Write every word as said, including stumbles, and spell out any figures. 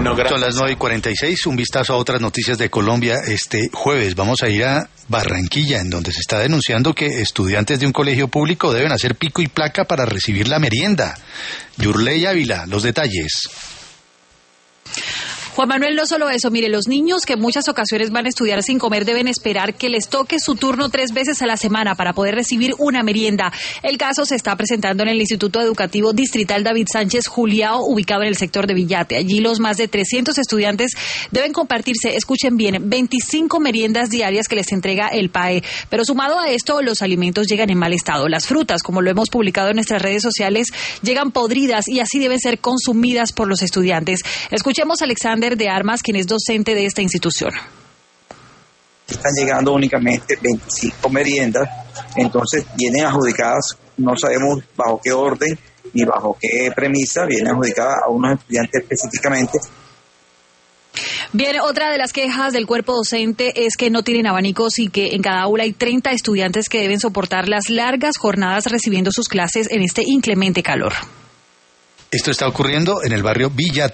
No, Son las nueve y cuarenta y seis, un vistazo a otras noticias de Colombia. Este jueves vamos a ir a Barranquilla, en donde se está denunciando que estudiantes de un colegio público deben hacer pico y placa para recibir la merienda. Yurley Ávila, los detalles. Juan Manuel, no solo eso, mire, los niños que en muchas ocasiones van a estudiar sin comer deben esperar que les toque su turno tres veces a la semana para poder recibir una merienda. El caso se está presentando en el Instituto Educativo Distrital David Sánchez Juliao, ubicado en el sector de Villate. Allí los más de trescientos estudiantes deben compartirse, escuchen bien, veinticinco meriendas diarias que les entrega el P A E. Pero sumado a esto, los alimentos llegan en mal estado. Las frutas, como lo hemos publicado en nuestras redes sociales, llegan podridas y así deben ser consumidas por los estudiantes. Escuchemos a Alexander de Armas, quien es docente de esta institución. Están llegando únicamente veinticinco meriendas, entonces vienen adjudicadas, no sabemos bajo qué orden ni bajo qué premisa, vienen adjudicadas a unos estudiantes específicamente. Bien, otra de las quejas del cuerpo docente es que no tienen abanicos y que en cada aula hay treinta estudiantes que deben soportar las largas jornadas recibiendo sus clases en este inclemente calor. Esto está ocurriendo en el barrio Villate.